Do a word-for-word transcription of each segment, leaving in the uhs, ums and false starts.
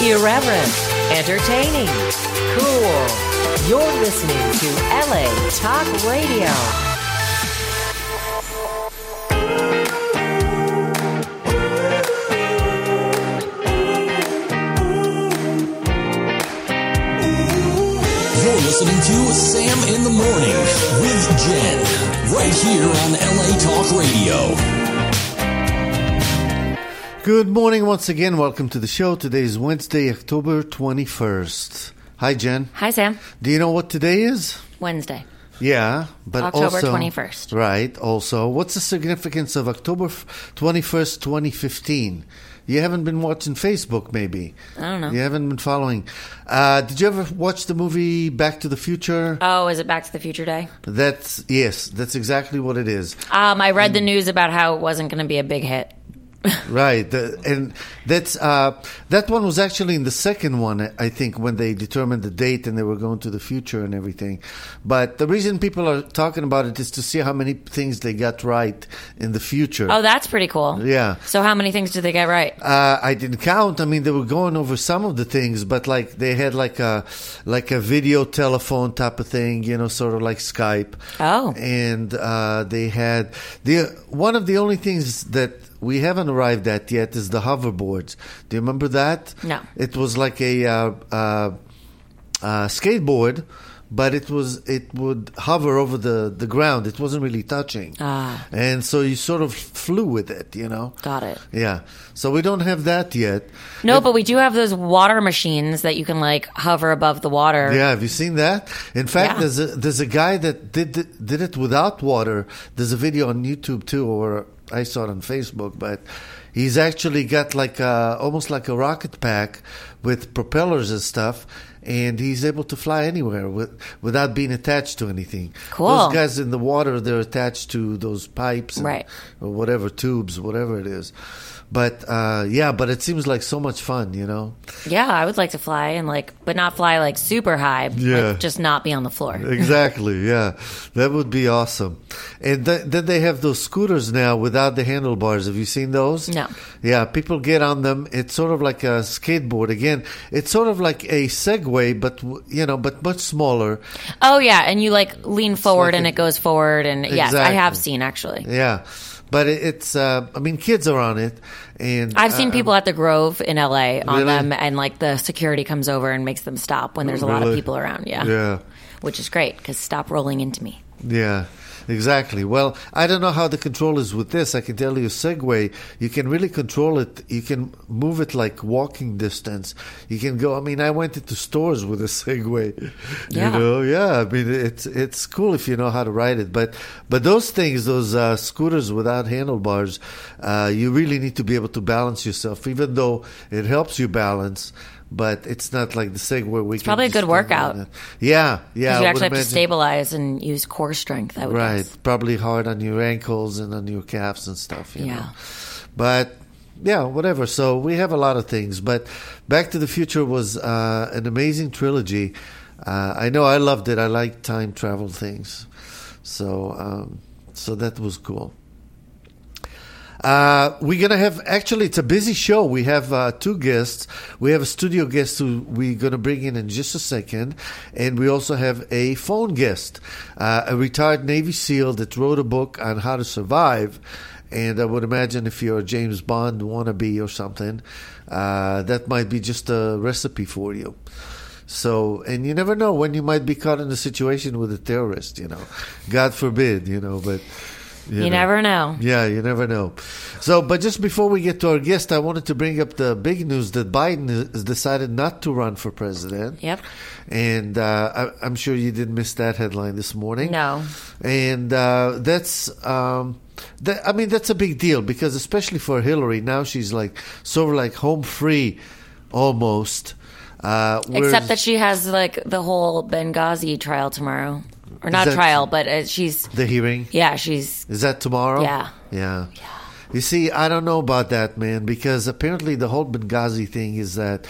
Irreverent, entertaining, cool. You're listening to L A Talk Radio. You're listening to Sam in the Morning with Jen, right here on L A Talk Radio. Good morning once again. Welcome to the show. Today is Wednesday, October twenty-first. Hi, Jen. Hi, Sam. Do you know what today is? Wednesday. Yeah, but October also... twenty-first. Right. Also, what's the significance of October twenty-first, twenty fifteen? You haven't been watching Facebook, maybe. I don't know. You haven't been following. Uh, did you ever watch the movie Back to the Future? Oh, is it Back to the Future Day? That's, yes, that's exactly what it is. Um, I read the news about how it wasn't going to be a big hit. Right, the, and that's uh, that one was actually in the second one, I think, when they determined the date and they were going to the future and everything. But the reason people are talking about it is to see how many things they got right in the future. Oh, that's pretty cool. Yeah. So how many things did they get right? Uh, I didn't count. I mean, they were going over some of the things, but like they had like a like a video telephone type of thing, you know, sort of like Skype. Oh. And uh, they had the one of the only things that we haven't arrived at yet is the hoverboards. Do you remember that? No. It was like a uh, uh, uh, skateboard, but it was it would hover over the, the ground. It wasn't really touching. Ah. And so you sort of flew with it, you know? Got it. Yeah. So we don't have that yet. No, It- but we do have those water machines that you can like hover above the water. Yeah, have you seen that? In fact, Yeah. there's a there's a guy that did did it without water. There's a video on YouTube too, or I saw it on Facebook, but he's actually got like a, almost like a rocket pack with propellers and stuff, and he's able to fly anywhere with, without being attached to anything. Cool. Those guys in the water, they're attached to those pipes and, Right. or whatever, tubes, whatever it is. But uh, yeah, but it seems like so much fun, you know? Yeah, I would like to fly and like, but not fly like super high. Yeah. Like, just not be on the floor. Exactly, yeah. That would be awesome. And th- then they have those scooters now without the handlebars. Have you seen those? No. Yeah, people get on them. It's sort of like a skateboard. Again, it's sort of like a Segway, but, w- you know, but much smaller. Oh yeah, and you like lean forward like and a- it goes forward, and yes, I have Exactly. seen actually. Yeah. But it, it's, uh, I mean, kids are on it. And I've seen uh, people at the Grove in L A on Really? them, and like the security comes over and makes them stop when there's a lot of Really? people around. Yeah, Yeah. which is great because stop rolling into me. Yeah, exactly. Well, I don't know how the control is with this. I can tell you, Segway, you can really control it. You can move it like walking distance. You can go. I mean, I went into stores with a Segway. Yeah. You know, yeah. I mean, it's it's cool if you know how to ride it. But but those things, those uh, scooters without handlebars, uh, you really need to be able to balance yourself. Even though it helps you balance. But it's not like the Segway. We It's probably a good workout. Yeah, yeah. Because I you would actually have to imagine. stabilize and use core strength. I would Right, guess. probably hard on your ankles and on your calves and stuff. You Yeah. know? But yeah, whatever. So we have a lot of things. But Back to the Future was uh, an amazing trilogy. Uh, I know I loved it. I like time travel things, so um, so that was cool. Uh, we're going to have, actually, it's a busy show. We have uh, two guests. We have a studio guest who we're going to bring in in just a second. And we also have a phone guest, uh, a retired Navy SEAL that wrote a book on how to survive. And I would imagine if you're a James Bond wannabe or something, uh, that might be just a recipe for you. So, and you never know when you might be caught in a situation with a terrorist, you know. God forbid, you know, but... You, you know. never know. Yeah, you never know. So, but just before we get to our guest, I wanted to bring up the big news that Biden has decided not to run for president. Yep. And uh, I, I'm sure you didn't miss that headline this morning. No. And uh, that's, um, that, I mean, that's a big deal because especially for Hillary, now she's like sort of like home free almost. Uh, Except that she has like the whole Benghazi trial tomorrow. Or not that- trial, but uh, she's... The hearing? Yeah, she's... Is that tomorrow? Yeah. Yeah. You see, I don't know about that, man, because apparently the whole Benghazi thing is that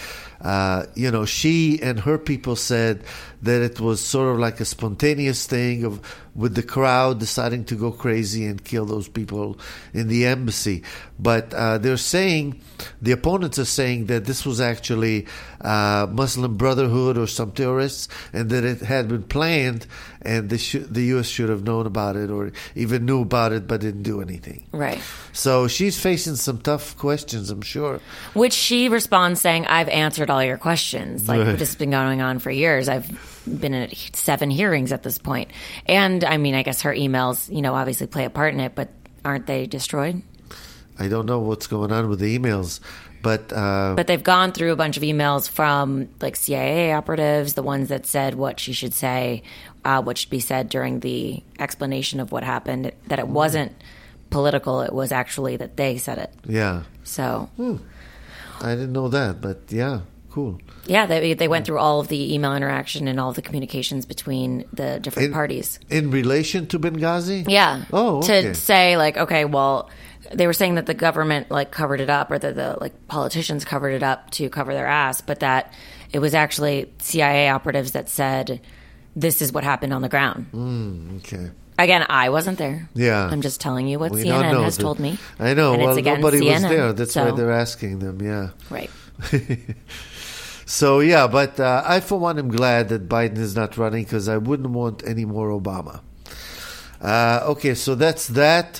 uh, you know, she and her people said that it was sort of like a spontaneous thing of with the crowd deciding to go crazy and kill those people in the embassy. But uh, they're saying, the opponents are saying that this was actually uh, Muslim Brotherhood or some terrorists, and that it had been planned, and the, sh- the U S should have known about it or even knew about it but didn't do anything. Right. So she's facing some tough questions, I'm sure. Which she responds saying, I've answered all your questions. Like, Right. this has been going on for years. I've been in seven hearings at this point. And, I mean, I guess her emails, you know, obviously play a part in it, but aren't they destroyed? I don't know what's going on with the emails, but... Uh, But they've gone through a bunch of emails from, like, C I A operatives, the ones that said what she should say, uh, what should be said during the explanation of what happened, that it wasn't political, it was actually that they said it. yeah. So... I didn't know that, but yeah, cool. Yeah, they they went through all of the email interaction and all of the communications between the different In- parties. In relation to Benghazi? Yeah. Oh, okay. To say, like, okay, well, they were saying that the government, like, covered it up, or that the, like, politicians covered it up to cover their ass, but that it was actually C I A operatives that said, this is what happened on the ground. Mm, okay. Again, I wasn't there. Yeah. I'm just telling you what We C don't N N know has that- told me. I know. And it's Well, again nobody C N N, was there. That's why so- they're asking them, yeah. Right. So, yeah, but uh, I, for one, am glad that Biden is not running because I wouldn't want any more Obama. Uh, okay, so that's that.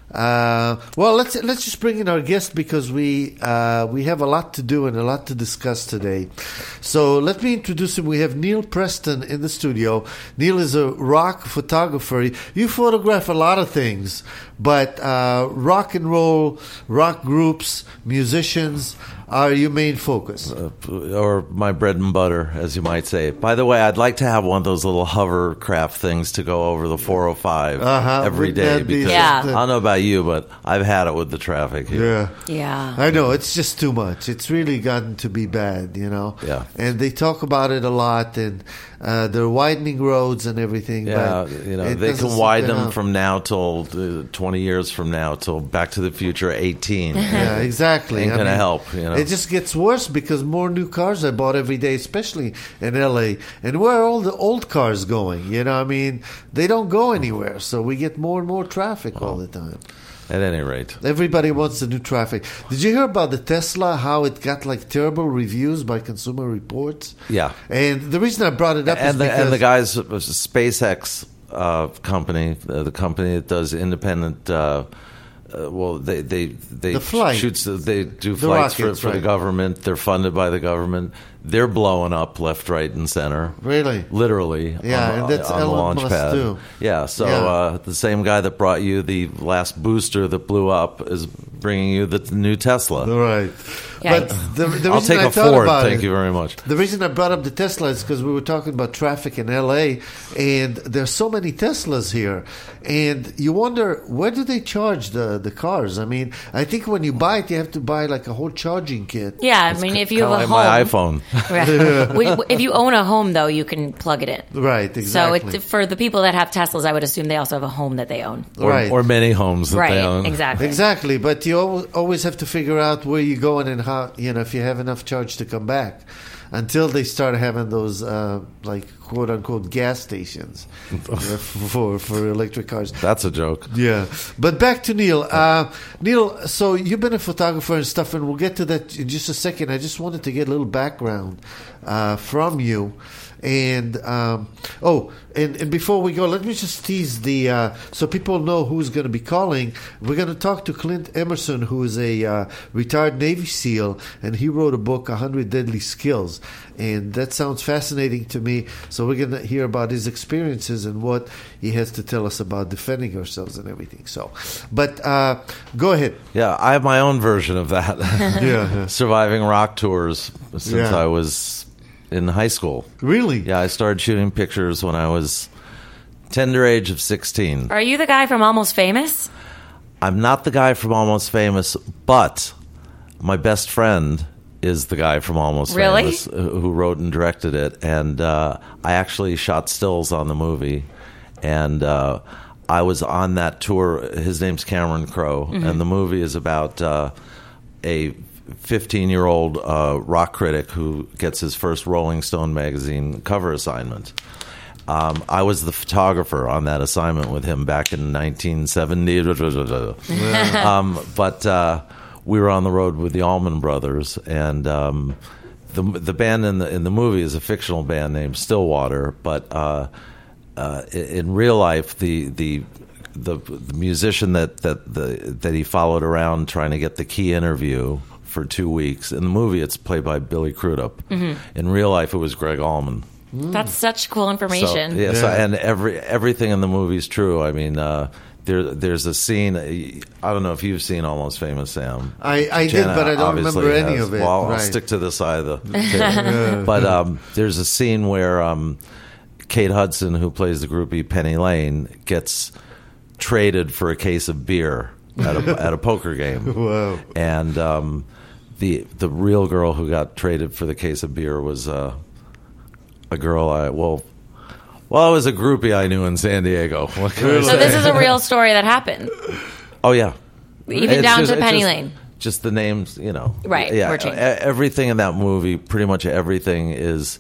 Uh, well, let's let's just bring in our guest because we uh, we have a lot to do and a lot to discuss today. So let me introduce him. We have Neil Preston in the studio. Neil is a rock photographer. You photograph a lot of things, but uh, rock and roll, rock groups, musicians are your main focus. Uh, or my bread and butter, as you might say. By the way, I'd like to have one of those little hovercraft things to go over the four oh five Uh-huh. every Wouldn't day. that be Because Yeah. something? I don't know about you, but I've had it with the traffic here. Yeah. Yeah. I know, it's just too much. It's really gotten to be bad, you know? Yeah. And they talk about it a lot, and uh, they're widening roads and everything. Yeah, but you know, it they doesn't can widen sit them down. from now till uh, twenty years from now till Back to the Future eighteen. Yeah, exactly. Ain't I gonna mean, help, you know. It just gets worse because more new cars are bought every day, especially in L A. And where are all the old cars going? You know, I mean, they don't go anywhere, so we get more and more traffic all the time. At any rate. Everybody wants the new traffic. Did you hear about the Tesla, how it got like terrible reviews by Consumer Reports? Yeah. And the reason I brought it up is And the, because... and the guys, uh, SpaceX uh, company, uh, the company that does independent, uh, uh, well, they they they The flight. shoots, they do The flights rockets, for, for right. the government. They're funded by the government. They're blowing up left, right, and center. Really? Literally. Yeah, on, and that's on the Elon launch Musk, pad. too. Yeah. So Yeah. Uh, the same guy that brought you the last booster that blew up is bringing you the new Tesla. Right. Yeah. But the, the I'll reason take I a thought Ford. about Thank it, you very much. The reason I brought up the Tesla is because we were talking about traffic in L A, and there's so many Teslas here, and you wonder, where do they charge the, the cars? I mean, I think when you buy it, you have to buy like a whole charging kit. Yeah, I mean, if you Kinda have a like home, my iPhone. Right. We- if you own a home, though, you can plug it in. Right, exactly. So it, for the people that have Teslas, I would assume they also have a home that they own. Or, Right. or many homes that Right, they own. exactly. Exactly, but you al- always have to figure out where you're going and how, you know, if you have enough charge to come back. Until they start having those, uh, like, quote unquote, gas stations uh, for for electric cars. That's a joke. Yeah, but back to Neil. Uh, Neil, so you've been a photographer and stuff, and we'll get to that in just a second. I just wanted to get a little background uh, from you. And um, oh, and, and before we go, let me just tease the uh, so people know who's going to be calling. We're going to talk to Clint Emerson, who is a uh, retired Navy SEAL, and he wrote a book, one hundred Deadly Skills, and that sounds fascinating to me. So we're going to hear about his experiences and what he has to tell us about defending ourselves and everything. So, but uh, go ahead. Yeah, I have my own version of that. Yeah, Surviving rock tours since Yeah. I was in high school. really. Yeah, I started shooting pictures when I was tender age of sixteen. Are you the guy from Almost Famous? I'm not the guy from Almost Famous, but my best friend is the guy from Almost Really? Famous uh, who wrote and directed it. And uh, I actually shot stills on the movie. And uh, I was on that tour. His name's Cameron Crowe. Mm-hmm. And the movie is about uh, a fifteen-year-old uh, rock critic who gets his first Rolling Stone magazine cover assignment. Um, I was the photographer on that assignment with him back in nineteen seventy. um, but uh, we were on the road with the Allman Brothers, and um, the the band in the in the movie is a fictional band named Stillwater. But uh, uh, in real life, the the the, the musician that that the, that he followed around trying to get the key interview for two weeks. In the movie, it's played by Billy Crudup. Mm-hmm. In real life, it was Greg Allman. That's such cool information. So, yeah, yeah. So, and every everything in the movie is true. I mean, uh, there there's a scene. I don't know if you've seen Almost Famous, Sam. I, I did, Jenna but I don't remember obviously any has. of it. Well, right. I'll stick to this side of the table. But um, there's a scene where um, Kate Hudson, who plays the groupie Penny Lane, gets traded for a case of beer at a, at a poker game. Whoa. And um, the the real girl who got traded for the case of beer was uh, a girl I well, well, it was a groupie I knew in San Diego. What can I So say? this is a real story that happened, Oh yeah, even It's down just- to it's Penny just- Lane. Just the names, you know. Right, Yeah. were changed. e- Everything in that movie, pretty much everything, is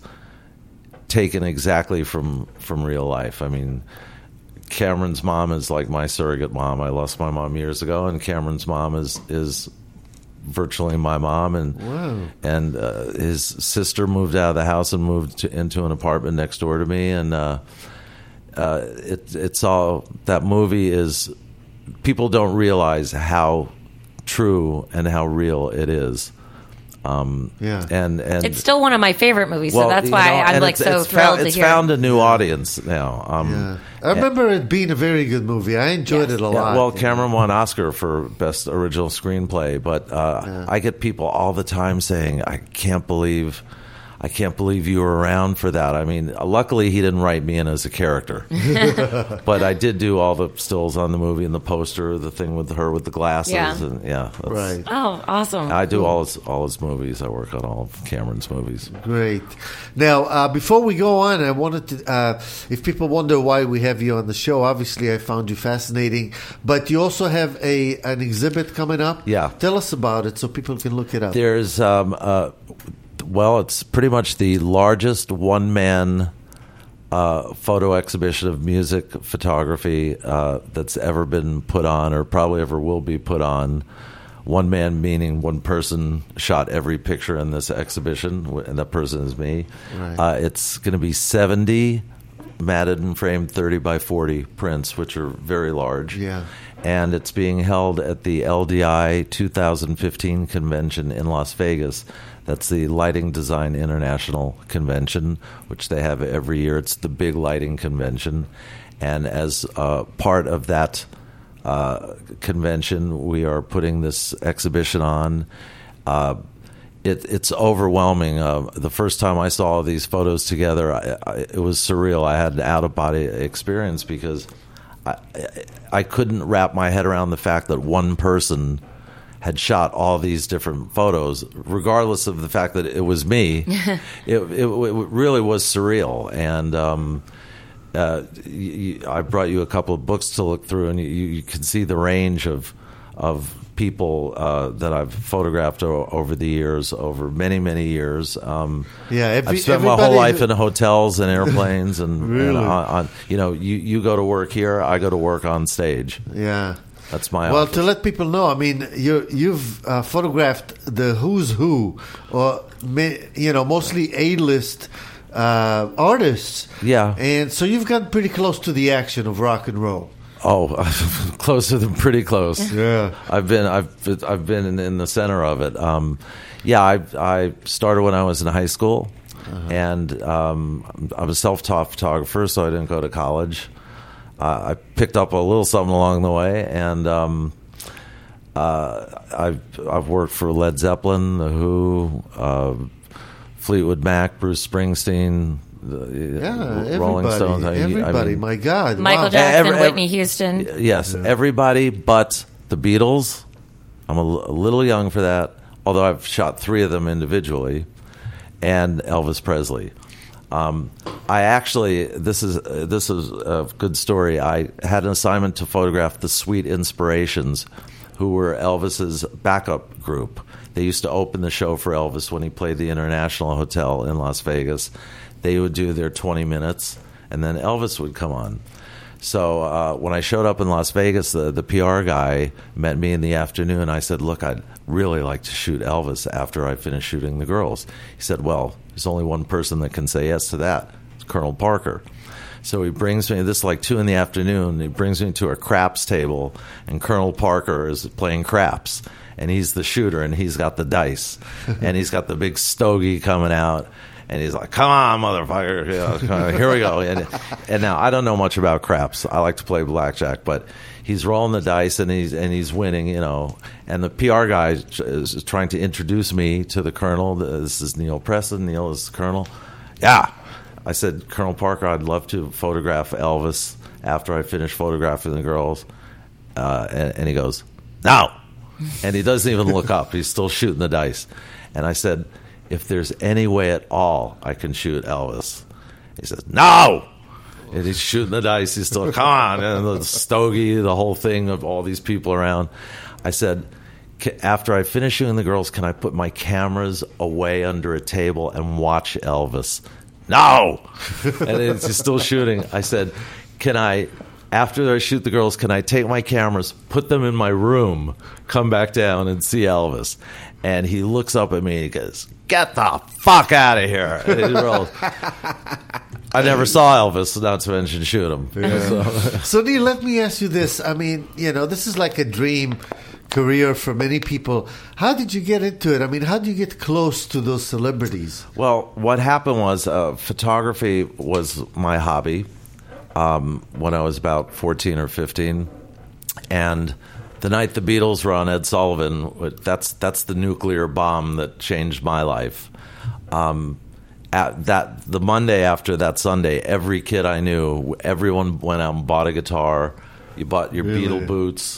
taken exactly from from real life. I mean, Cameron's mom is like my surrogate mom. I lost my mom years ago, and Cameron's mom is is virtually my mom. And Wow. and uh, his sister moved out of the house and moved to, into an apartment next door to me. And uh, uh, it, it's all that movie is. People don't realize how true and how real it is. Um, Yeah. and and It's still one of my favorite movies, so well, that's you why know, I'm and like it's, so it's thrilled found, to it's hear. found a new audience now. Um, Yeah. I remember it being a very good movie. I enjoyed Yes. it a yeah, lot. well, Cameron won Oscar for Best Original Screenplay, but uh, Yeah. I get people all the time saying, "I can't believe, I can't believe you were around for that." I mean, luckily he didn't write me in as a character, but I did do all the stills on the movie and the poster, the thing with her with the glasses, Yeah. and yeah, that's- Right. Oh, awesome! I do all his all his movies. I work on all of Cameron's movies. Great. Now, uh, before we go on, I wanted to, uh, if people wonder why we have you on the show, obviously I found you fascinating, but you also have a an exhibit coming up. Yeah. Tell us about it so people can look it up. There's, um, uh, well, it's pretty much the largest one-man uh, photo exhibition of music photography uh, that's ever been put on, or probably ever will be put on. One man meaning one person shot every picture in this exhibition, and that person is me. Right. Uh, it's going to be seventy matted and framed thirty by forty prints, which are very large. Yeah. And it's being held at the L D I two thousand fifteen convention in Las Vegas. That's the Lighting Design International Convention, which they have every year. It's the big lighting convention. And as uh, part of that uh, convention, we are putting this exhibition on. Uh, it, it's overwhelming. Uh, the first time I saw these photos together, I, I, it was surreal. I had an out-of-body experience because I, I couldn't wrap my head around the fact that one person had shot all these different photos, regardless of the fact that it was me. it, it, it really was surreal. And um, uh, you, I brought you a couple of books to look through, and you, you can see the range of of people uh, that I've photographed o- over the years, over many, many years. Um, Yeah, every- I've spent my whole everybody life who- in hotels and airplanes, and, Really? and on, on, you know, you, you go to work here, I go to work on stage. Yeah. That's my Well, office. to let people know, I mean, you you've uh, photographed the who's who, or ma- you know, mostly A-list uh, artists. Yeah. And so you've gotten pretty close to the action of rock and roll. Oh, closer than pretty close. Yeah. I've been I've I've been in, in the center of it. Um, yeah, I I started when I was in high school, and um, I was a self-taught photographer, so I didn't go to college. Uh, I picked up a little something along the way, and um, uh, I've I've worked for Led Zeppelin, The Who, uh, Fleetwood Mac, Bruce Springsteen, the Yeah, Rolling everybody, Stones. I mean, I everybody, mean, my God. Michael wow. Jackson, Every- every- Whitney Houston. Yes, everybody but the Beatles. I'm a, l- a little young for that, although I've shot three of them individually, and Elvis Presley. Um, I actually, this is uh, this is a good story. I had an assignment to photograph the Sweet Inspirations, who were Elvis's backup group. They used to open the show for Elvis when he played the International Hotel in Las Vegas. They would do their twenty minutes, and then Elvis would come on. So uh, when I showed up in Las Vegas, the, the P R guy met me in the afternoon. I said, look, I'd really like to shoot Elvis after I finish shooting the girls. He said, well, there's only one person that can say yes to that. It's Colonel Parker. So he brings me, this is like two in the afternoon, he brings me to a craps table, and Colonel Parker is playing craps. And he's the shooter, and he's got the dice. And he's got the big stogie coming out. And he's like, come on, motherfucker. You know, come on, here we go. And, and now, I don't know much about craps. I like to play blackjack. But he's rolling the dice, and he's and he's winning, you know. And the P R guy is trying to introduce me to the colonel. This is Neil Preston. Neil is the colonel. Yeah. I said, Colonel Parker, I'd love to photograph Elvis after I finish photographing the girls. Uh, and, and he goes, no. And he doesn't even look up. He's still shooting the dice. And I said, if there's any way at all I can shoot Elvis. He says, no! And he's shooting the dice. He's still, come on. And the stogie, the whole thing of all these people around. I said, after I finish shooting the girls, can I put my cameras away under a table and watch Elvis? No! And he's still shooting. I said, can I... After I shoot the girls, can I take my cameras, put them in my room, come back down and see Elvis? And he looks up at me and he goes, get the fuck out of here. And he rolls. I never saw Elvis, not to mention shoot him. Yeah. So. so, Neil, let me ask you this. I mean, you know, this is like a dream career for many people. How did you get into it? I mean, how did you get close to those celebrities? Well, what happened was uh, photography was my hobby. Um, when I was about fourteen or fifteen, and the night the Beatles were on Ed Sullivan, that's that's the nuclear bomb that changed my life. Um, at that the Monday after that Sunday, every kid I knew, everyone went out and bought a guitar. You bought your really? Beatle boots.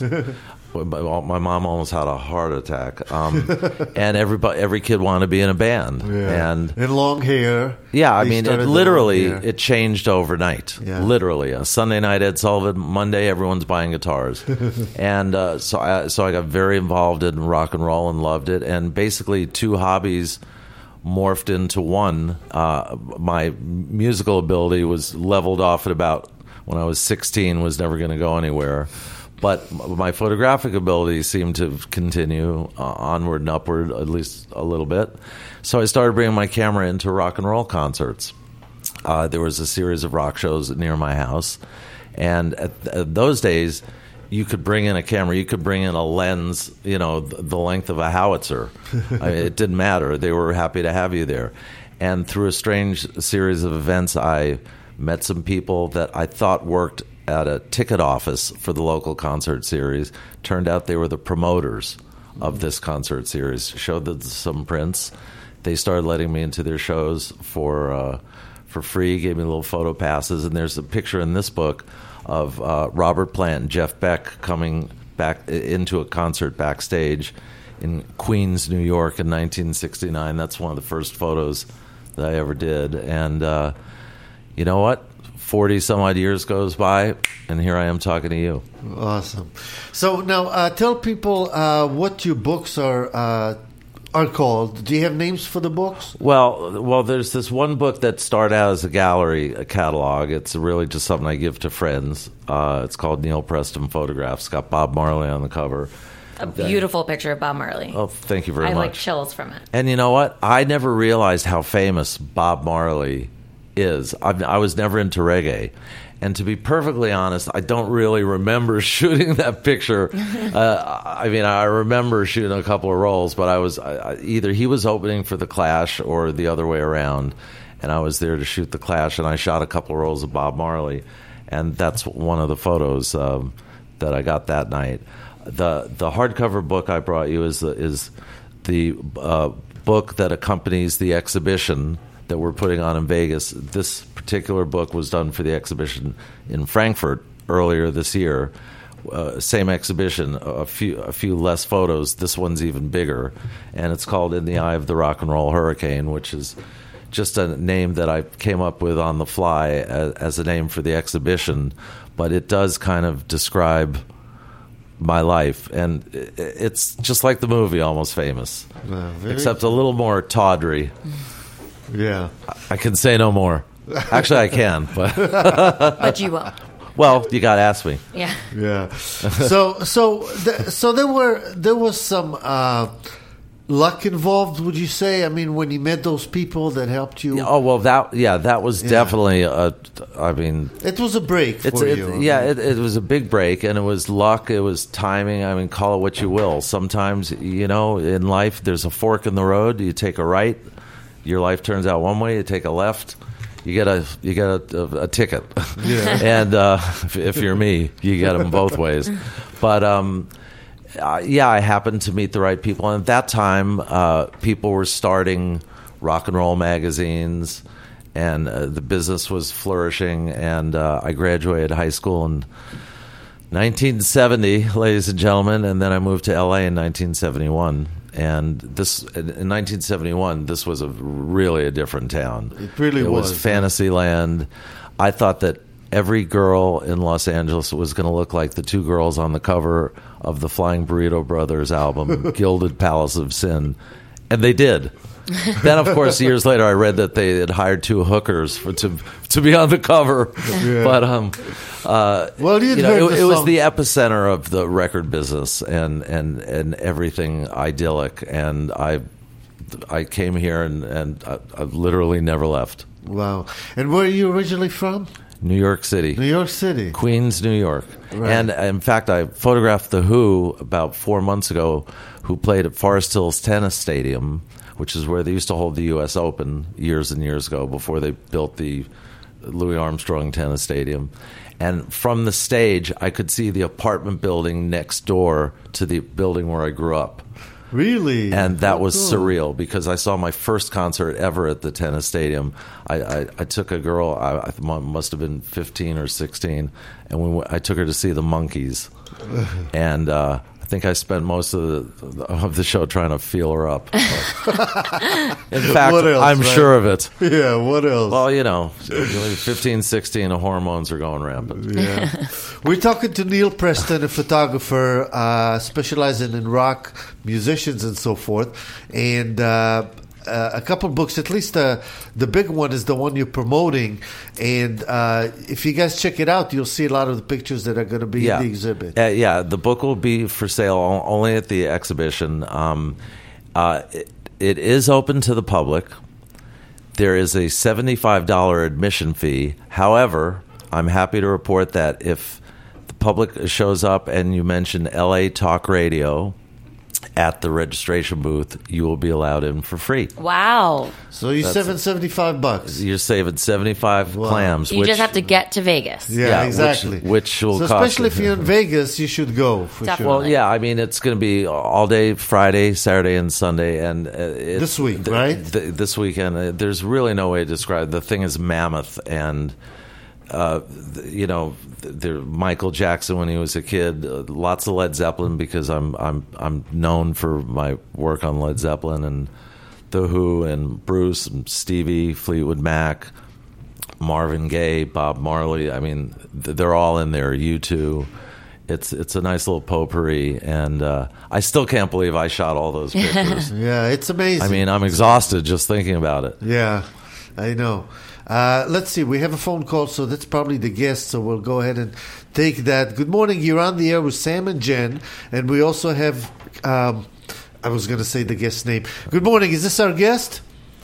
My mom almost had a heart attack, um, and everybody, every kid wanted to be in a band, yeah. and and long hair. Yeah, I mean, it literally it changed overnight. Yeah. Literally, a Sunday night Ed Sullivan, Monday everyone's buying guitars, and uh, so I so I got very involved in rock and roll and loved it, and basically two hobbies morphed into one. Uh, my musical ability was leveled off at about when I was sixteen, was never going to go anywhere. But my photographic ability seemed to continue uh, onward and upward, at least a little bit. So I started bringing my camera into rock and roll concerts. Uh, there was a series of rock shows near my house. And at, at those days, you could bring in a camera. You could bring in a lens, you know, the, the length of a howitzer. I mean, it didn't matter. They were happy to have you there. And through a strange series of events, I met some people that I thought worked at a ticket office for the local concert series. Turned out they were the promoters of this concert series. Showed them some prints. They started letting me into their shows for uh, for free, gave me little photo passes. And there's a picture in this book of uh, Robert Plant and Jeff Beck coming back into a concert backstage in Queens, New York in nineteen sixty-nine. That's one of the first photos that I ever did. And uh, you know what? forty some odd years goes by, and here I am talking to you. Awesome. So now uh, tell people uh, what your books are uh, are called. Do you have names for the books? Well, well, there's this one book that started out as a gallery a catalog. It's really just something I give to friends. Uh, it's called Neil Preston Photographs. It's got Bob Marley on the cover. A beautiful picture of Bob Marley. Oh, thank you very I much. I like chills from it. And you know what? I never realized how famous Bob Marley is. I, I was never into reggae. And to be perfectly honest, I don't really remember shooting that picture. uh, I mean, I remember shooting a couple of rolls, but I was I, either he was opening for the Clash or the other way around, and I was there to shoot the Clash, and I shot a couple of rolls of Bob Marley, and that's one of the photos um, that I got that night. The the hardcover book I brought you is the, is the uh, book that accompanies the exhibition that we're putting on in Vegas. This particular book was done for the exhibition in Frankfurt earlier this year. Uh, same exhibition, a few a few less photos. This one's even bigger, and it's called In the Eye of the Rock and Roll Hurricane, which is just a name that I came up with on the fly as, as a name for the exhibition. But it does kind of describe my life, and i- it's just like the movie Almost Famous, Wow, very- except a little more tawdry. Yeah. I can say no more. Actually, I can, but But you won't. well, you got to ask me. Yeah. Yeah. So so th- so there were there was some uh, luck involved. Would you say? I mean, when you met those people that helped you, Oh well, that yeah, that was Yeah. definitely a. I mean, it was a break for it's it, you. yeah, it, it was a big break, and it was luck. It was timing. I mean, call it what you will. Sometimes, you know, in life, there's a fork in the road. You take a right, your life turns out one way. You take a left, you get a you get a, a, a ticket. Yeah. and uh, if, if you're me, you get them both ways. But um, uh, yeah, I happened to meet the right people, and at that time, uh, people were starting rock and roll magazines, and uh, the business was flourishing. And uh, I graduated high school in nineteen seventy, ladies and gentlemen, and then I moved to L A in nineteen seventy-one. And this in nineteen seventy-one, this was a really a different town. It really it was. was. Fantasyland. I thought that every girl in Los Angeles was going to look like the two girls on the cover of the Flying Burrito Brothers album, Gilded Palace of Sin, and they did. Then, of course, years later, I read that they had hired two hookers for to to be on the cover. Yeah. But um, uh, Well, you'd you know, heard it, the it was song. the epicenter of the record business, and and and everything idyllic. And I I came here, and and I, I've literally never left. Wow. And where are you originally from? New York City. New York City. Queens, New York. Right. And in fact, I photographed The Who about four months ago, who played at Forest Hills Tennis Stadium, which is where they used to hold the U S Open years and years ago before they built the Louis Armstrong Tennis Stadium. And from the stage, I could see the apartment building next door to the building where I grew up. Really? And that Oh, was cool. surreal because I saw my first concert ever at the tennis stadium. I, I, I took a girl, I, I must have been fifteen or sixteen, and we, went- I took her to see the Monkees. And uh, I think I spent most of the, of the show trying to feel her up. In fact, What else, I'm right? sure of it. Yeah, what else? Well, you know, fifteen, sixteen, the hormones are going rampant. Yeah. We're talking to Neil Preston, a photographer uh, specializing in rock musicians and so forth. And uh, uh, a couple books, at least uh, the big one is the one you're promoting. And uh, if you guys check it out, you'll see a lot of the pictures that are going to be in the exhibit. Uh, yeah, the book will be for sale o- only at the exhibition. Um, uh, it, it is open to the public. There is a seventy-five dollars admission fee. However, I'm happy to report that if the public shows up and you mention L A Talk Radio at the registration booth, you will be allowed in for free. Wow. So you're saving seventy-five bucks. You're saving seventy-five Wow. clams. You which, just have to get to Vegas. Yeah, Yeah, which- exactly. which will so cost especially you- if you're in Vegas, you should go for Definitely. sure. Well, yeah, I mean, it's going to be all day Friday, Saturday, and Sunday, and uh, it, This week, th- right? th- this weekend. Uh, there's really no way to describe it. The thing is mammoth, and uh, th- you know, th- there Michael Jackson when he was a kid. Uh, lots of Led Zeppelin because I'm I'm I'm known for my work on Led Zeppelin and The Who and Bruce and Stevie, Fleetwood Mac, Marvin Gaye, Bob Marley. I mean, th- they're all in there. U two. It's it's a nice little potpourri, and uh, I still can't believe I shot all those pictures. Yeah, it's amazing. I mean, I'm exhausted just thinking about it. Yeah, I know. Uh, let's see. We have a phone call, so that's probably the guest. So we'll go ahead and take that. Good morning. You're on the air with Sam and Jen, and we also have. Um, I was going to say the guest name. Good morning. Is this our guest?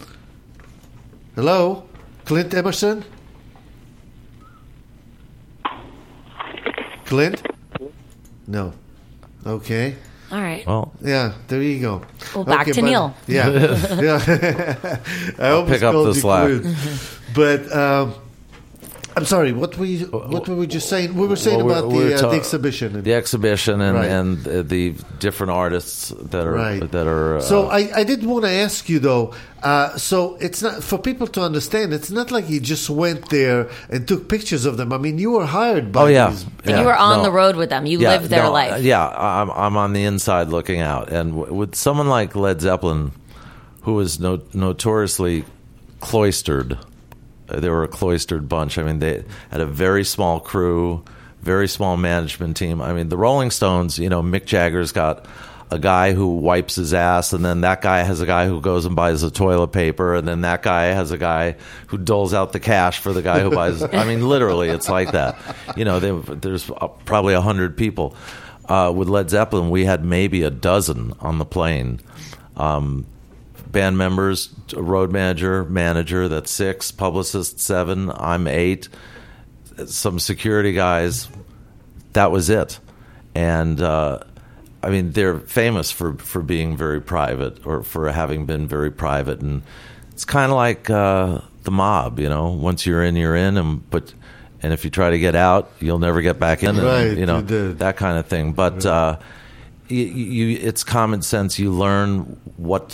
Hello, Clint Emerson. Clint? No. Okay. All right. Well, Yeah, there you go. Well, back to but- Neil. Yeah, yeah. I almost pick up called the you slack. Clint. But um, I'm sorry. What were you, what were we just saying? We were saying Well, we're- about we're the, uh, ta- the exhibition. the exhibition and Right. and uh, the different artists that are Right. that are. Uh, So I, I did want to ask you though. Uh, so it's not for people to understand. It's not like you just went there and took pictures of them. I mean, you were hired by oh yeah, these. And yeah, you were on no. the road with them. You Yeah, lived their no, life. uh, Yeah, I'm I'm on the inside looking out, and w- with someone like Led Zeppelin, who was no, notoriously cloistered, uh, they were a cloistered bunch. I mean, they had a very small crew, very small management team. I mean, the Rolling Stones, you know, Mick Jagger's got a guy who wipes his ass, and then that guy has a guy who goes and buys the toilet paper, and then that guy has a guy who doles out the cash for the guy who buys. I mean, literally, it's like that. You know, they, there's probably a hundred people. Uh, with Led Zeppelin, we had maybe a dozen on the plane. Um, band members, road manager, manager, that's six, publicist, seven, I'm eight, some security guys. That was it. And, uh, I mean, they're famous for, for being very private, or for having been very private, and it's kind of like uh, the mob, you know. Once you're in, you're in, and but and if you try to get out, you'll never get back in, right? And, you know, you that kind of thing. But right. uh, you, you, it's common sense. You learn what,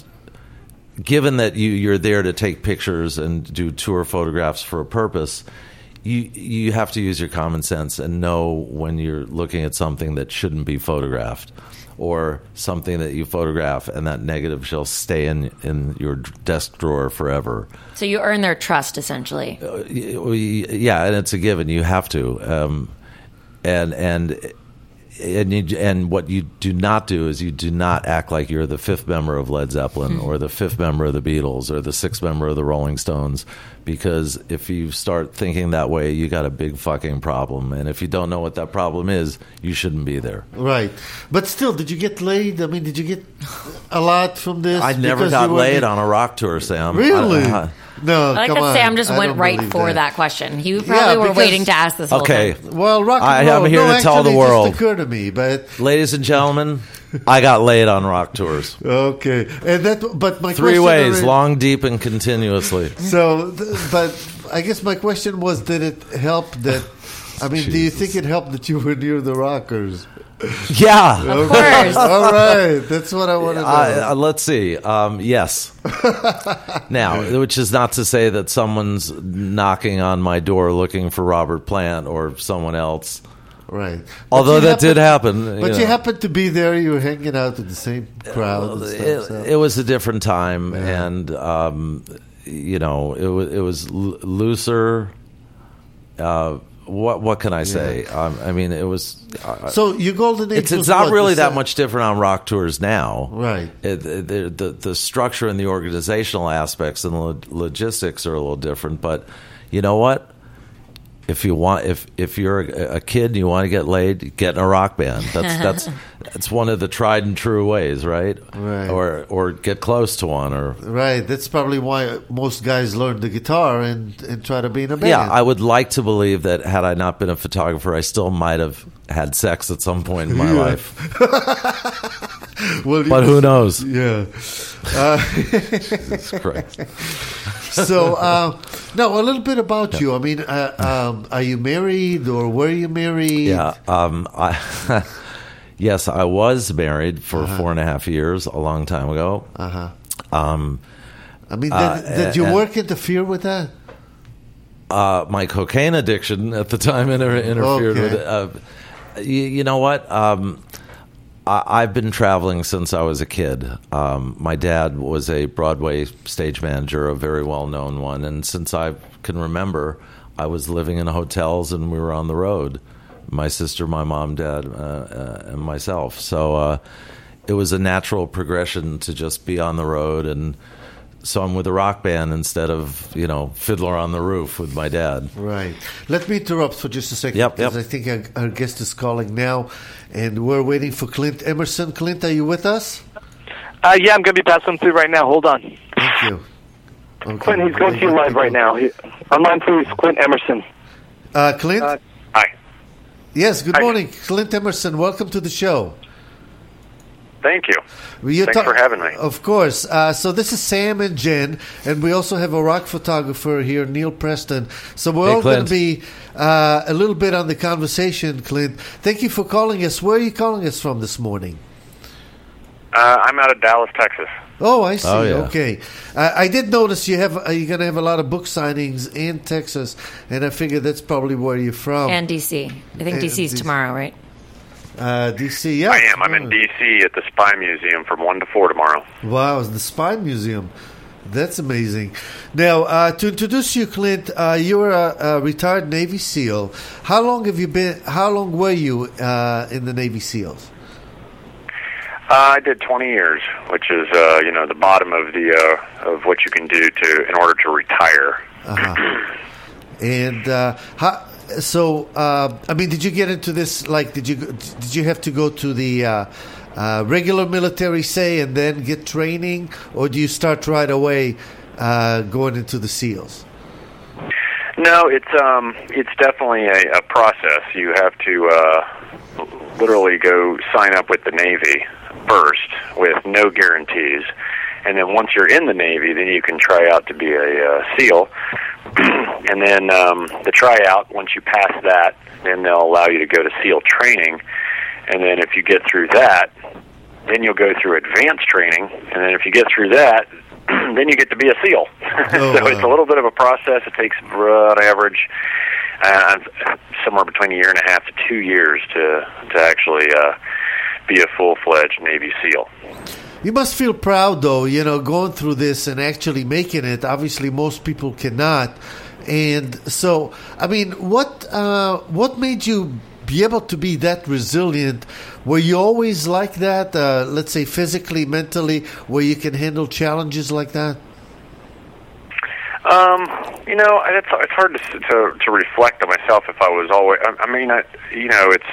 given that you you're there to take pictures and do tour photographs for a purpose. You you have to use your common sense and know when you're looking at something that shouldn't be photographed, or something that you photograph and that negative shall stay in, in your desk drawer forever. So you earn their trust, essentially. Uh, yeah, and it's a given. You have to. Um, and and and you, and what you do not do is you do not act like you're the fifth member of Led Zeppelin or the fifth member of the Beatles or the sixth member of the Rolling Stones, because if you start thinking that way, you got a big fucking problem. And if you don't know what that problem is, you shouldn't be there. Right. But still, did you get laid? I mean, did you get a lot from this? I never Because got you were laid the- on a rock tour, Sam. Really? I, I, no, I like come that on. Sam just I went don't right believe for that. that. question. You probably Yeah, were because- waiting to ask this whole okay. thing. Well, rock and I- roll. I'm here no, to tell the actually, it world. just occurred to me, but Ladies and gentlemen, I got laid on rock tours. okay. And that, but my Three question ways, already- long, deep, and continuously. So, th- but I guess my question was, did it help that? I mean, do you think it helped that you were near the Rockers? Yeah. Of course. All right, that's what I want to know. Uh, uh, let's see. Um, yes. Now, which is not to say that someone's knocking on my door looking for Robert Plant or someone else. right. Although But you that did happened- happen. But know. you happened to be there. You were hanging out with the same crowd. And stuff, It, so. it was a different time, Yeah. and um, you know, it was it was l- looser. Uh, what what can I say? Um, I mean, it was. Uh, So your golden age it's it's was not what, really the that se- much different on rock tours now, Right. It, the, the the structure and the organizational aspects and the lo- logistics are a little different, but you know what? If you want, if if you're a, a kid and you want to get laid, get in a rock band. That's that's that's one of the tried and true ways, right? Right. Or or get close to one, or Right. That's probably why most guys learn the guitar and, and try to be in a band. yeah. I would like to believe that had I not been a photographer, I still might have had sex at some point in my Yeah. life. Well, you But who knows? Yeah. Uh, Jesus Christ. so uh, now a little bit about you. I mean, uh, um, are you married or were you married? Yeah. Um, I, yes, I was married for Uh-huh. four and a half years, a long time ago. Uh huh. Um, I mean, Uh, did, did your uh, work interfere with that? uh, my cocaine addiction at the time inter- interfered Okay. with it. Uh, you, you know what? Um, I, I've been traveling since I was a kid. Um, my dad was a Broadway stage manager, a very well-known one, and since I can remember, I was living in hotels and we were on the road. My sister, my mom, dad, uh, uh, and myself. So uh, it was a natural progression to just be on the road, and so I'm with a rock band instead of, you know, Fiddler on the Roof with my dad. Right. Let me interrupt for just a second Yep, because yep. I think our, our guest is calling now, and we're waiting for Clint Emerson. Clint, are you with us? Uh, yeah, I'm going to be passing him through right now. Hold on. Thank you. Okay. Clint, he's going to you live right now. He, online, please. Clint Emerson. Uh, Clint? Uh, hi. yes, good hi. morning. Clint Emerson, welcome to the show. Thank you. You're Thanks for having me. Of course. Uh, so this is Sam and Jen, and we also have a rock photographer here, Neil Preston. So we're Hey, all going to Clint. be uh, a little bit on the conversation, Clint. Thank you for calling us. Where are you calling us from this morning? Uh, I'm out of Dallas, Texas. Oh, I see. Oh, yeah. Okay. Uh, I did notice you have uh, you're going to have a lot of book signings in Texas, and I figured that's probably where you're from. And D C. I think And D C's D C. tomorrow, right? uh, D C, yeah. I am. I'm in D C at the Spy Museum from one to four tomorrow. Wow, it's the Spy Museum. That's amazing. Now, uh, to introduce you, Clint, uh, you're a, a retired Navy SEAL. How long have you been? How long were you uh, in the Navy SEALs? Uh, I did twenty years, which is uh, you know the bottom of the uh, of what you can do to in order to retire. Uh-huh. And uh, how? So, uh, I mean, did you get into this? Like, did you did you have to go to the uh, uh, regular military, say, and then get training, or do you start right away uh, going into the SEALs? No, it's um, it's definitely a, a process. You have to uh, literally go sign up with the Navy first, with no guarantees, and then once you're in the Navy, then you can try out to be a uh, SEAL. And then um, the tryout, once you pass that, then they'll allow you to go to SEAL training. And then if you get through that, then you'll go through advanced training. And then if you get through that, then you get to be a SEAL. Oh, so wow. It's a little bit of a process. It takes, on average, uh, somewhere between a year and a half to two years to, to actually uh, be a full-fledged Navy SEAL. You must feel proud, though, you know, going through this and actually making it. Obviously, most people cannot. And so, I mean, what uh, what made you be able to be that resilient? Were you always like that, uh, let's say physically, mentally, where you can handle challenges like that? Um, you know, it's, it's hard to, to to reflect on myself if I was always, I, I mean, I, you know, it's,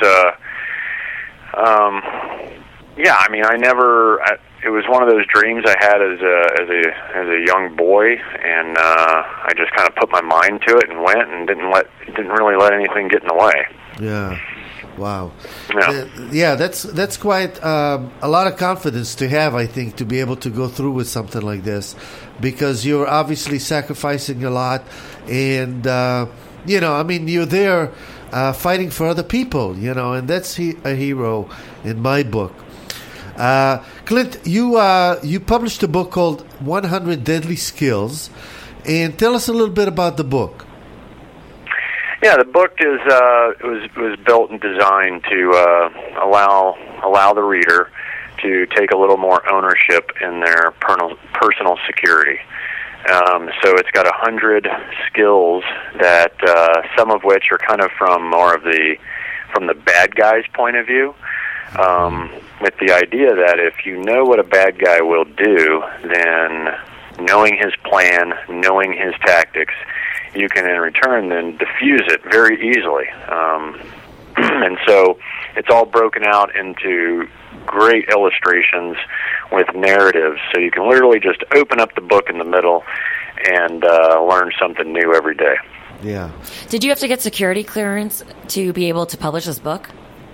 uh, um, yeah, I mean, I never... I, it was one of those dreams I had as a as a as a young boy, and uh, I just kind of put my mind to it and went, and didn't let didn't really let anything get in the way. Yeah, wow. Yeah, uh, yeah that's that's quite um, a lot of confidence to have, I think, to be able to go through with something like this, because you're obviously sacrificing a lot, and uh, you know, I mean, you're there uh, fighting for other people, you know, and that's he- a hero in my book. Uh, Clint, you uh, you published a book called one hundred Deadly Skills, and tell us a little bit about the book. Yeah, the book is uh, it was was built and designed to uh, allow allow the reader to take a little more ownership in their personal personal security. Um, so it's got a hundred skills that uh, some of which are kind of from more of the from the bad guy's point of view. Um, with the idea that if you know what a bad guy will do, then knowing his plan, knowing his tactics, you can in return then diffuse it very easily. Um, and so it's all broken out into great illustrations with narratives, so you can literally just open up the book in the middle and uh, learn something new every day. Yeah. Did you have to get security clearance to be able to publish this book?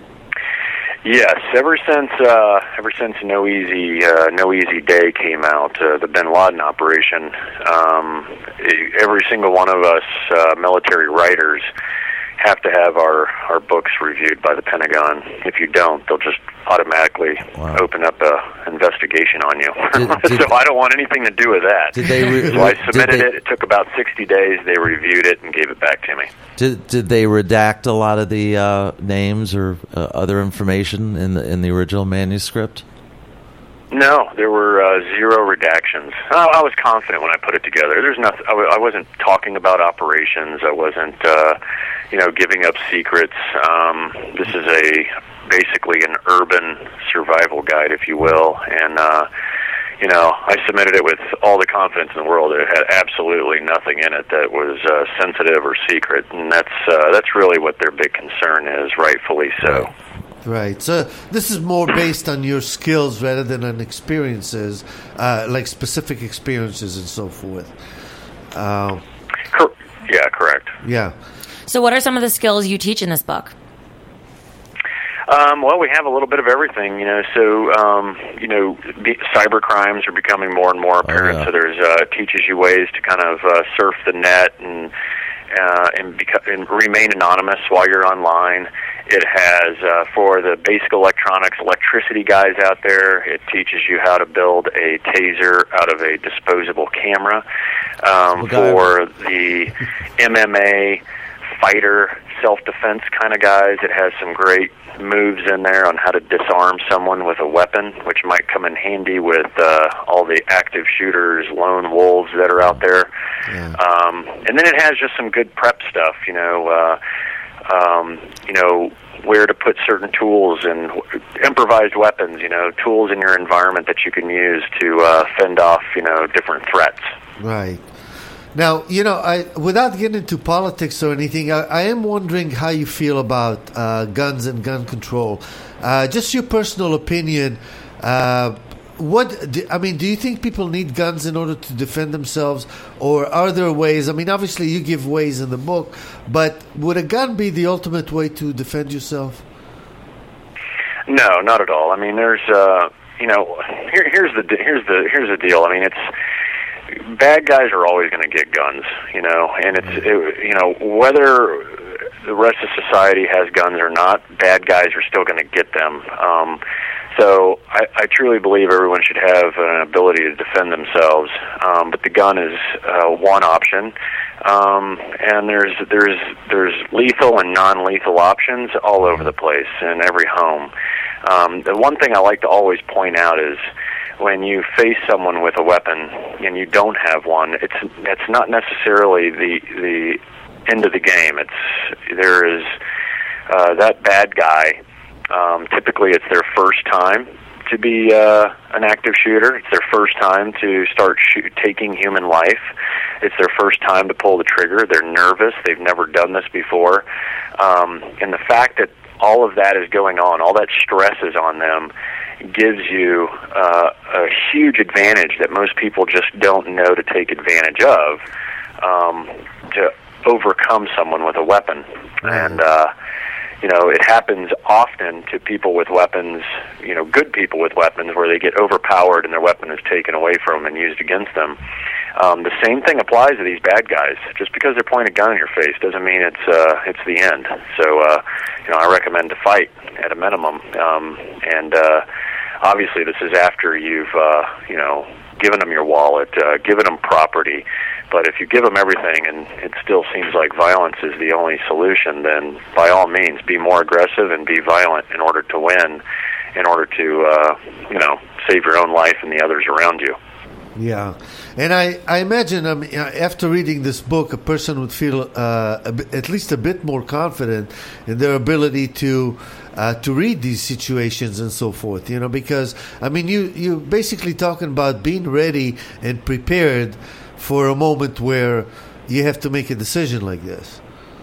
Yes, ever since uh, ever since No Easy uh, No Easy Day came out, uh, the Bin Laden operation, um, every single one of us uh, military writers have to have our, our books reviewed by the Pentagon. If you don't, they'll just automatically wow. open up a investigation on you. Did, did, so I don't want anything to do with that. Did they re- so I submitted they, it. It took about sixty days. They reviewed it and gave it back to me. Did did they redact a lot of the uh, names or uh, other information in the in the original manuscript? No, there were uh, zero redactions. I, I was confident when I put it together. There's nothing. I, w- I wasn't talking about operations. I wasn't, uh, you know, giving up secrets. Um, this is a basically an urban survival guide, if you will, and uh, you know, I submitted it with all the confidence in the world. It had absolutely nothing in it that was uh, sensitive or secret, and that's uh, that's really what their big concern is, rightfully so. Right. So this is more based on your skills rather than on experiences, uh, like specific experiences and so forth. Uh, Cor- yeah, correct. Yeah. So what are some of the skills you teach in this book? Um, well, we have a little bit of everything, you know. So, um, you know, be, cyber crimes are becoming more and more apparent. Oh, yeah. So there's uh, teaches you ways to kind of uh, surf the net and uh, and, beca- and remain anonymous while you're online. It has, uh, for the basic electronics, electricity guys out there, it teaches you how to build a taser out of a disposable camera. Um, for the M M A fighter, self-defense kind of guys. It has some great moves in there on how to disarm someone with a weapon, which might come in handy with uh, all the active shooters, lone wolves that are out there. Yeah. Um, and then it has just some good prep stuff, you know, uh, um, you know, where to put certain tools and improvised weapons, you know, tools in your environment that you can use to uh, fend off, you know, different threats. Right. Now, you know, I, without getting into politics or anything, I, I am wondering how you feel about uh, guns and gun control. Uh, just your personal opinion. Uh, what do, I mean, do you think people need guns in order to defend themselves, or are there ways? I mean, obviously, you give ways in the book, but would a gun be the ultimate way to defend yourself? No, not at all. I mean, there's, uh, you know, here, here's the here's the here's the deal. I mean, it's bad guys are always going to get guns, you know, and it's it, you know whether the rest of society has guns or not, bad guys are still going to get them. Um, so I, I truly believe everyone should have an ability to defend themselves, um, but the gun is uh, one option. Um, and there's there's there's lethal and non-lethal options all over the place in every home. Um, the one thing I like to always point out is when you face someone with a weapon and you don't have one, it's it's not necessarily the the end of the game. It's there is uh, that bad guy. Um, typically, it's their first time to be uh, an active shooter. It's their first time to start shoot, taking human life. It's their first time to pull the trigger. They're nervous. They've never done this before. Um, and the fact that all of that is going on, all that stress is on them, gives you uh, a huge advantage that most people just don't know to take advantage of, um, to overcome someone with a weapon. And, uh, you know, it happens often to people with weapons, you know, good people with weapons, where they get overpowered and their weapon is taken away from them and used against them. Um, the same thing applies to these bad guys. Just because they're pointing a gun in your face doesn't mean it's uh, it's the end. So, uh, you know, I recommend to fight at a minimum. Um, and uh, obviously, this is after you've, uh, you know, given them your wallet, uh, given them property. But if you give them everything and it still seems like violence is the only solution, then by all means, be more aggressive and be violent in order to win, in order to, uh, you know, save your own life and the others around you. Yeah, and I, I imagine um, after reading this book, a person would feel uh, a bit, at least a bit more confident in their ability to uh, to read these situations and so forth. You know, because I mean, you you basically talking about being ready and prepared for a moment where you have to make a decision like this.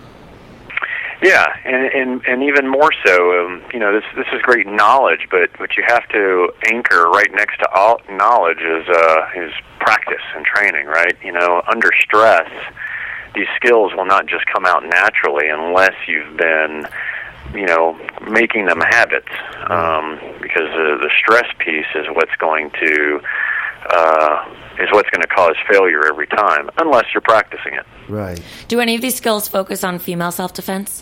Yeah, and and, and even more so, um, you know, this this is great knowledge, but what you have to anchor right next to all knowledge is uh, is practice and training, right? You know, under stress, these skills will not just come out naturally unless you've been, you know, making them habits, um, because the, the stress piece is what's going to uh, is what's going to cause failure every time, unless you're practicing it. Right. Do any of these skills focus on female self-defense?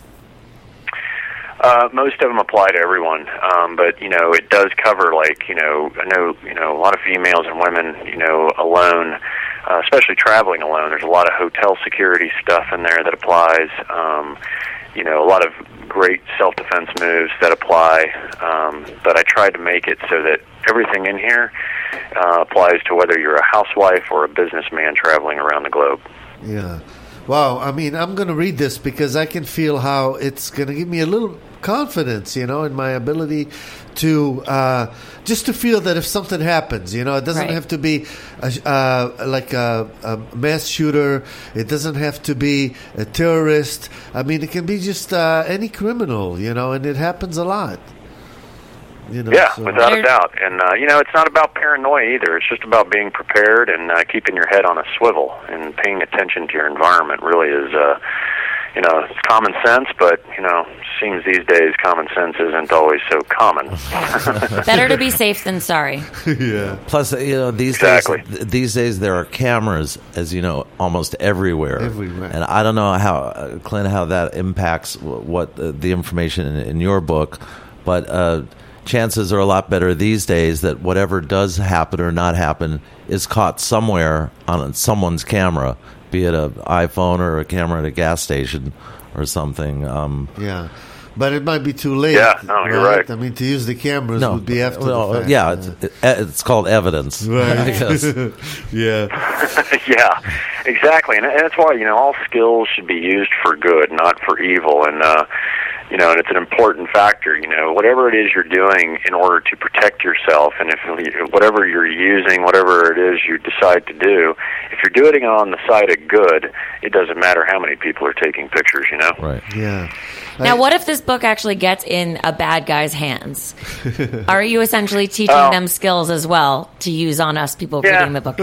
Uh, most of them apply to everyone, um, but you know it does cover, like, you know I know you know a lot of females and women, you know alone, uh, especially traveling alone. There's a lot of hotel security stuff in there that applies. Um, you know a lot of great self-defense moves that apply, um, but I tried to make it so that everything in here uh, applies to whether you're a housewife or a businessman traveling around the globe. Yeah. Wow. I mean, I'm going to read this because I can feel how it's going to give me a little confidence, you know, in my ability to uh, just to feel that if something happens, you know, it doesn't right. have to be a, uh, like a, a mass shooter. It doesn't have to be a terrorist. I mean, it can be just uh, any criminal, you know, and it happens a lot. You know, yeah, so. without a doubt. And, uh, you know, it's not about paranoia either. It's just about being prepared and uh, keeping your head on a swivel and paying attention to your environment really is, uh, you know, it's common sense, but, you know, seems these days common sense isn't always so common. Better to be safe than sorry. Yeah. Plus, you know, these exactly. days, these days there are cameras, as you know, almost everywhere. Everywhere. And I don't know how, uh, Clint, how that impacts what uh, the information in, in your book, but uh, chances are a lot better these days that whatever does happen or not happen is caught somewhere on someone's camera, be it an iPhone or a camera at a gas station or something. Um, Yeah. But it might be too late. Yeah, no, you're right. I mean, to use the cameras no, would be after well, the fact. yeah, it's, it, it's called evidence. Right. I guess. Yeah. Yeah, exactly, and, and that's why, you know, all skills should be used for good, not for evil, and uh, you know, and it's an important factor. You know, whatever it is you're doing in order to protect yourself, and if whatever you're using, whatever it is you decide to do, if you're doing it on the side of good, it doesn't matter how many people are taking pictures. You know, Right. Yeah. Now, I- what if this book actually gets in a bad guy's hands? Are you essentially teaching Oh. them skills as well to use on us people Yeah. reading the book?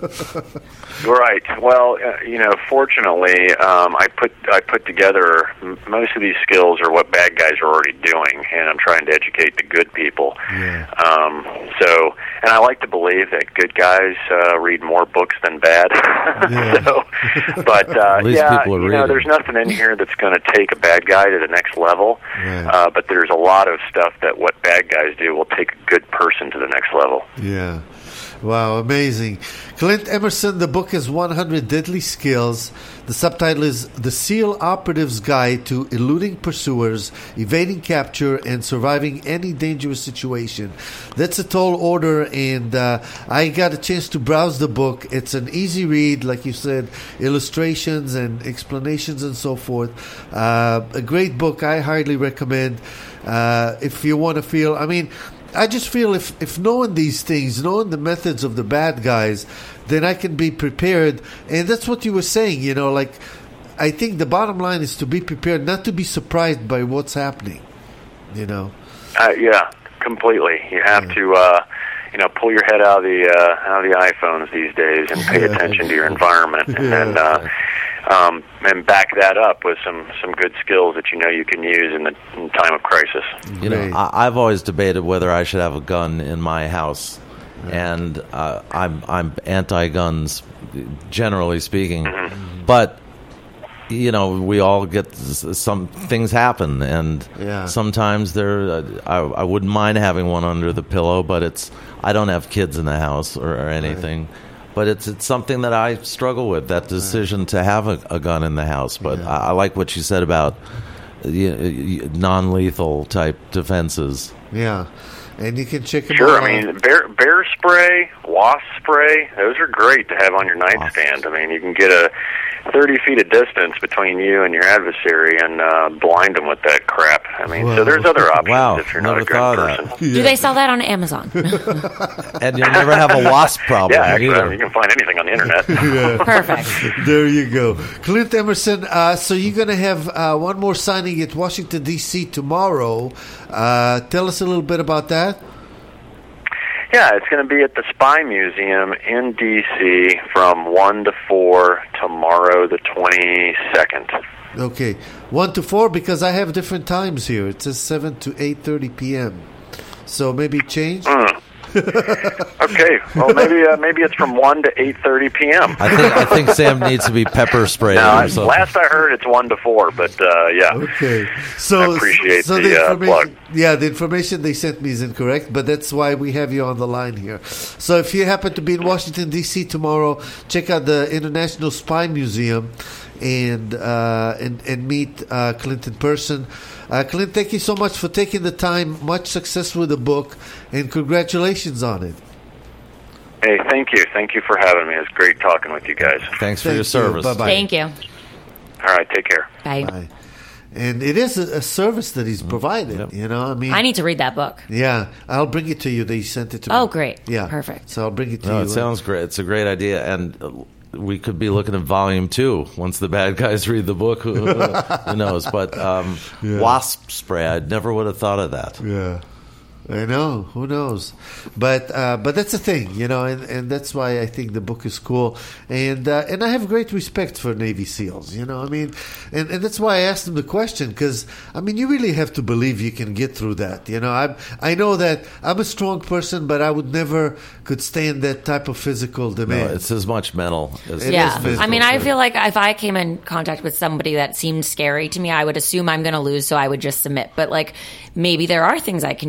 Right. Well, uh, you know, fortunately, um, I put I put together m- most of these skills are what bad guys are already doing, and I'm trying to educate the good people. Yeah. Um, so, and I like to believe that good guys uh, read more books than bad. Yeah. so, but uh, At least yeah, people are you know, reading. there's nothing in here that's going to take a bad guy to the next level. Right. Uh, but there's a lot of stuff that what bad guys do will take a good person to the next level. Yeah. Wow, amazing. Clint Emerson, the book is one hundred Deadly Skills. The subtitle is The SEAL Operative's Guide to Eluding Pursuers, Evading Capture, and Surviving Any Dangerous Situation. That's a tall order, and uh, I got a chance to browse the book. It's an easy read, like you said, illustrations and explanations and so forth. Uh, a great book. I highly recommend uh, if you want to feel, I mean, I just feel if, if knowing these things, knowing the methods of the bad guys, then I can be prepared. And that's what you were saying, you know, like, I think the bottom line is to be prepared, not to be surprised by what's happening, you know. Uh, yeah, completely. You have Yeah. to, uh, you know, pull your head out of the uh, out of the iPhones these days and pay Yeah. attention to your environment, and Yeah. then uh, um, and back that up with some some good skills that you know you can use in the in time of crisis. You know, Great. I, I've always debated whether I should have a gun in my house, and uh, I'm I'm anti-guns, generally speaking. But you know, we all get s- some things happen, and Yeah. sometimes there. Uh, I, I wouldn't mind having one under the pillow, but it's I don't have kids in the house or, or anything. But it's it's something that I struggle with, that decision to have a, a gun in the house. But Yeah. I, I like what you said about you know, non-lethal type defenses. Yeah. And you can check them Sure, out. I mean bear bear spray, wasp spray, those are great to have on your nightstand. I mean, you can get a thirty feet of distance between you and your adversary and uh, blind them with that crap. I mean, Wow. so there's other options Wow, if you're never not a gun thought of that. person. Do they sell that on Amazon? And you'll never have a wasp problem Yeah, actually, I mean, you either. can find anything on the internet. Perfect. There you go. Clint Emerson, uh, so you're going to have uh, one more signing at Washington, D C tomorrow. Uh, tell us a little bit about that. Yeah, it's going to be at the Spy Museum in D C from one to four tomorrow, the twenty-second. Okay. one to four, because I have different times here. It says seven to eight thirty p.m. So maybe change? Okay, well, maybe uh, maybe it's from one to eight thirty p.m. I think I think Sam needs to be pepper sprayed No, I- or something. last I heard, it's one to four, but uh, yeah. Okay. So, I appreciate so the, uh, information, plug. yeah, the information they sent me is incorrect, but that's why we have you on the line here. So if you happen to be in Washington, D C tomorrow, check out the International Spy Museum and uh, and, and meet uh, Clint in person. Uh, Clint, thank you so much for taking the time. Much success with the book, and congratulations on it. Hey, thank you. Thank you for having me. It was great talking with you guys. Thanks for Thank your you. service. Bye-bye. Thank you. All right, take care. Bye. Bye. And it is a, a service that he's provided. Yep. You know, I mean, I need to read that book. yeah, I'll bring it to you. They sent it to me. Oh, great. Yeah, Perfect. So I'll bring it to No, you. it sounds great. It's a great idea, and uh, we could be looking at volume two once the bad guys read the book. Who, who knows? But um, Yeah. wasp spray, I never would have thought of that. Yeah, I know. Who knows? But uh, but that's the thing, you know, and, and that's why I think the book is cool, and uh, and I have great respect for Navy SEALs. You know, I mean, and, and that's why I asked them the question, because I mean, you really have to believe you can get through that. You know, I I know that I'm a strong person, but I would never could stand that type of physical No, demand. it's as much mental as It Yeah. is physical, I mean, I so- feel like if I came in contact with somebody that seemed scary to me, I would assume I'm going to lose, so I would just submit. But, like, maybe there are things I can be doing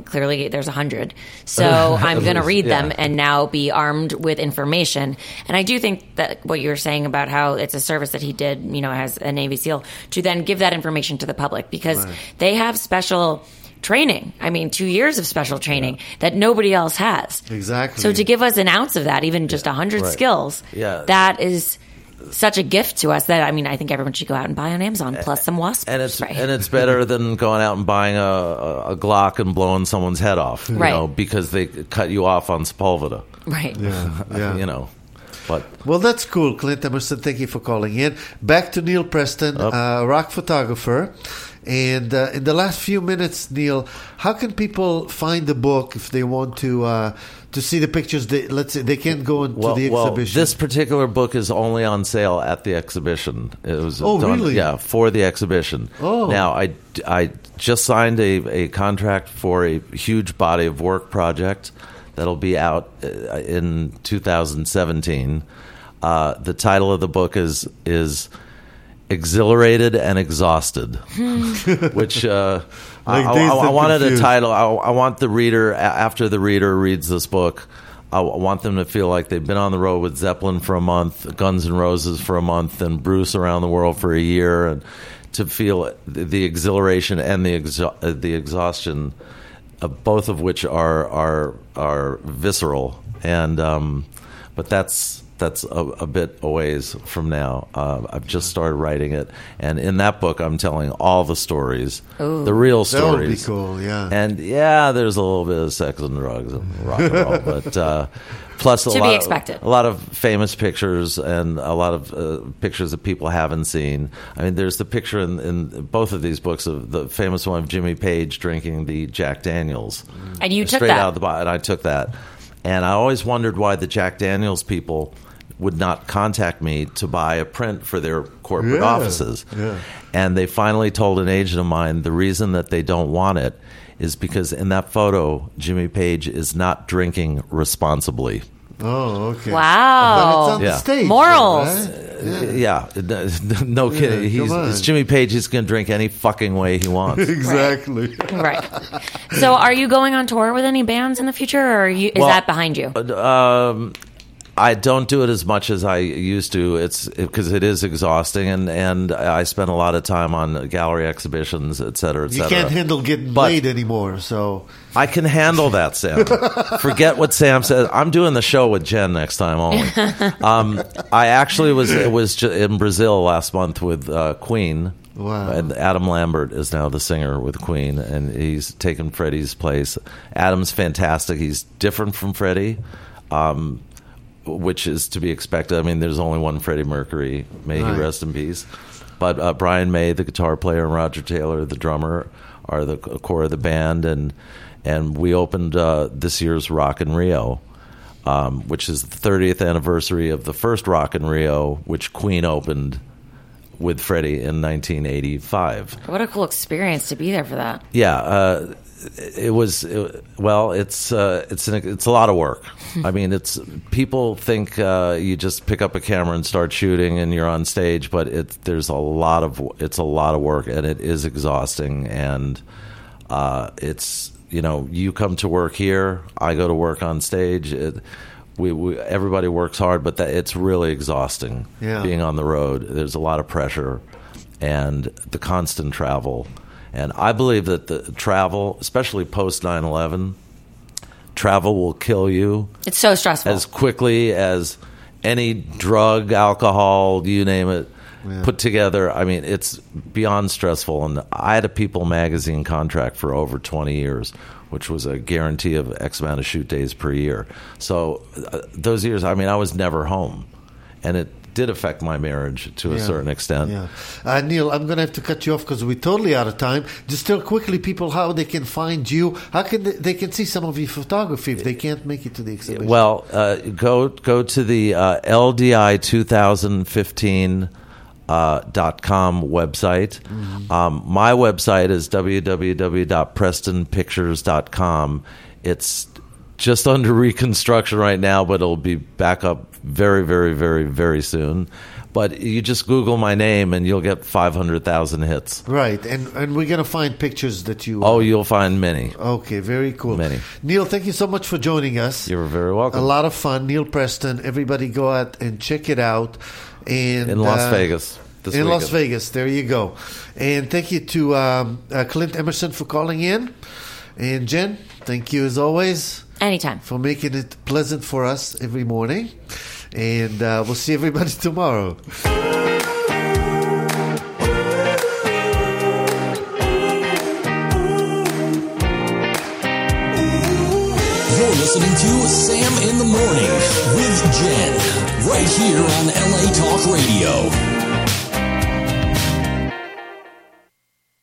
clearly there's a hundred. So I'm going to read them yeah. and now be armed with information. And I do think that what you were saying about how it's a service that he did, you know, as a Navy SEAL, to then give that information to the public because Right. they have special training. I mean, two years of special training yeah. that nobody else has. Exactly. So to give us an ounce of that, even just a hundred Right. skills, Yeah. that is such a gift to us that, I mean, I think everyone should go out and buy on Amazon, plus some wasp And it's spray. and it's better than going out and buying a, a, a Glock and blowing someone's head off, you Right. know, because they cut you off on Sepulveda, right. Yeah, yeah. you know. But Well, that's cool, Clint Emerson. Thank you for calling in. Back to Neil Preston, Oh. uh, rock photographer. And uh, in the last few minutes, Neil, how can people find the book if they want to uh, to see the pictures? They, let's say they can't go into well, the well, exhibition. this particular book is only on sale at the exhibition. It was Oh, done, really? Yeah, for the exhibition. Oh. Now, I, I just signed a, a contract for a huge body of work project that'll be out uh, in two thousand seventeen. Uh, the title of the book is is Exhilarated and Exhausted, which uh, I, Like I, Dazed I and wanted a Confused. title. I, I want the reader, a- after the reader reads this book, I w- want them to feel like they've been on the road with Zeppelin for a month, Guns N' Roses for a month, and Bruce around the world for a year, and to feel the, the exhilaration and the exha- uh, the exhaustion, uh, both of which are are are visceral. And um, but that's. That's a, a bit a ways from now. Uh, I've just started writing it, and in that book, I'm telling all the stories, the real That would be stories. cool, yeah. And yeah, there's a little bit of sex and drugs and rock and roll, but uh, plus a To be lot, expected. a lot of famous pictures and a lot of uh, pictures that people haven't seen. I mean, there's the picture in, in both of these books of the famous one of Jimmy Page drinking the Jack Daniels, And you took straight that. out of the bottle, and I took that. And I always wondered why the Jack Daniels people would not contact me to buy a print for their corporate Yeah, offices. yeah. And they finally told an agent of mine the reason that they don't want it is because in that photo, Jimmy Page is not drinking responsibly. Oh, okay. Wow. But it's on Yeah. the stage. Morals. Right? Yeah, no kidding. Yeah, He's, come on. it's Jimmy Page. He's going to drink any fucking way he wants. Exactly. Right. So are you going on tour with any bands in the future, or are you, is Well, that behind you? Um, I don't do it as much as I used to. It's because it is exhausting, and, and I spend a lot of time on gallery exhibitions, et cetera, et You cetera. can't handle getting But- laid anymore, so I can handle that, Sam. Forget what Sam says. I'm doing the show with Jen next time only. Um, I actually was was ju- in Brazil last month with uh, Queen. Wow. And Adam Lambert is now the singer with Queen, and he's taken Freddie's place. Adam's fantastic. He's different from Freddie, um, which is to be expected. I mean, there's only one Freddie Mercury. May Right. he rest in peace. But uh, Brian May, the guitar player, and Roger Taylor, the drummer, are the core of the band, and and we opened uh, this year's Rock in Rio, um, which is the thirtieth anniversary of the first Rock in Rio, which Queen opened with Freddie in nineteen eighty-five. What a cool experience to be there for that. Yeah, uh, it was. It, well, it's uh, it's an, it's a lot of work. I mean, it's people think uh, you just pick up a camera and start shooting and you're on stage, but it there's a lot of it's a lot of work, and it is exhausting. And uh, it's you know you come to work here, I go to work on stage. It, We, we everybody works hard, but that it's really exhausting. Yeah. Being on the road, there's a lot of pressure, and the constant travel. And I believe that the travel, especially post nine eleven, travel will kill you It's so stressful. as quickly as any drug, alcohol, you name it, Yeah. put together. I mean, it's beyond stressful. And I had a People magazine contract for over twenty years, which was a guarantee of X amount of shoot days per year. So uh, those years, I mean, I was never home. And it did affect my marriage to a Yeah. certain extent. Yeah. Uh, Neil, I'm going to have to cut you off because we're totally out of time. Just tell quickly people how they can find you. How can they, they can see some of your photography if they can't make it to the exhibition? Well, uh, go go to the uh, L D I twenty fifteen uh, dot com website. Mm-hmm. Um, my website is w w w dot preston pictures dot com. It's just under reconstruction right now, but it'll be back up very, very, very, very soon. But you just Google my name and you'll get five hundred thousand hits. Right, and and we're going to find pictures that you... Oh, you'll find many. Okay, very cool. Many. Neil, thank you so much for joining us. You're very welcome. A lot of fun. Neil Preston, everybody go out and check it out. And In Las uh, Vegas. This in weekend. Las Vegas, there you go. And thank you to um, uh, Clint Emerson for calling in. And Jen, thank you as always. Anytime. For making it pleasant for us every morning. And uh, we'll see everybody tomorrow. You're listening to Sam in the Morning with Jen, right here on L A Talk Radio.